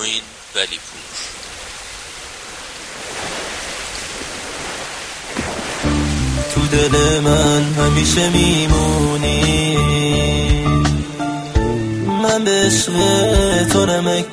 معین ولیپور. تو دل من همیشه میمونی، من به عشق تو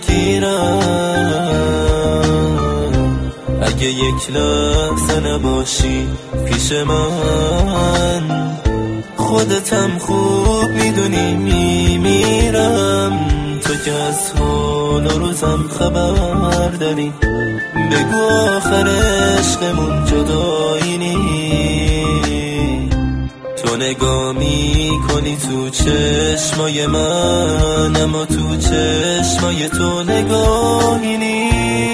نمکیرم. اگه یک لحظه نباشی پیش من، خودتم خوب میدونی میمیرم. تو که از حال و روزم خبر داری، بگو آخر عشقمون جدایی نی. تو نگاه میکنی تو چشمای من، اما تو چشمای تو نگاهی نی.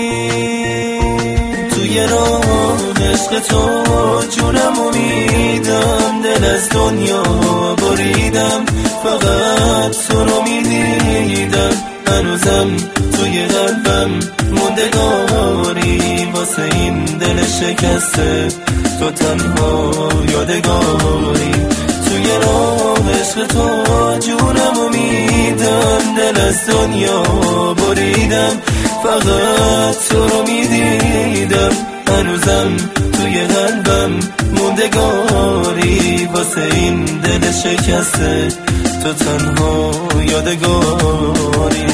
توی راه عشق تو جونمو میدم، دل از دنیا بریدم، فقط تو رو میدیدم. هنوزم توی قلبم موندگاری، واسه این دل شکسته تو تنها یادگاری. توی راه عشق تو جونمو میدم، دل از دنیا بریدم، فقط تو رو میدیدم. هنوزم توی قلبم موندگاری، واسه این دل شکسته تو تنها یادگاری.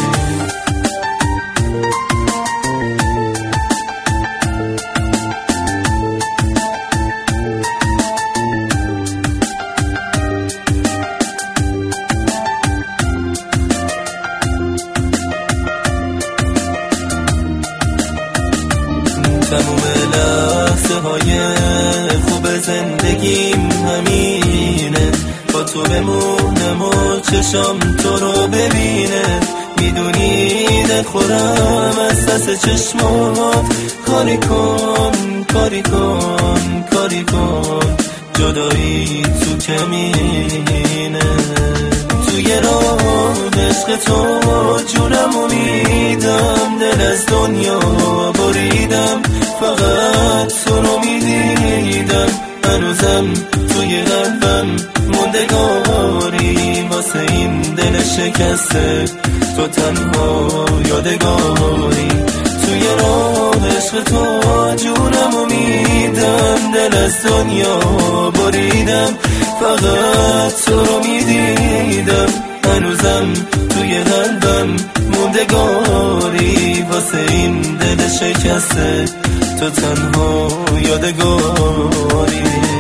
تموم لحظه های خوب زندگیم همینه، با تو بمونم و چشام تو رو ببینه. میدونی دلخورم از پس چشمات، کاری کن کاری کن کاری کن، جدایی تو کمینه. توی راه عشق تو جونمو میدم، دل از دنیا بریدم، فقط تو رو میدیدم. هنوزم توی قلبم موندگاری، واسه این دل شکسته تو تنها یادگاری. توی راه عشق تو جونمو میدم، دل از دنیا بریدم، فقط تو رو میدیدم. هنوزم توی قلبم موندگاری، واسه این دل شکسته تو تنها یادگاری.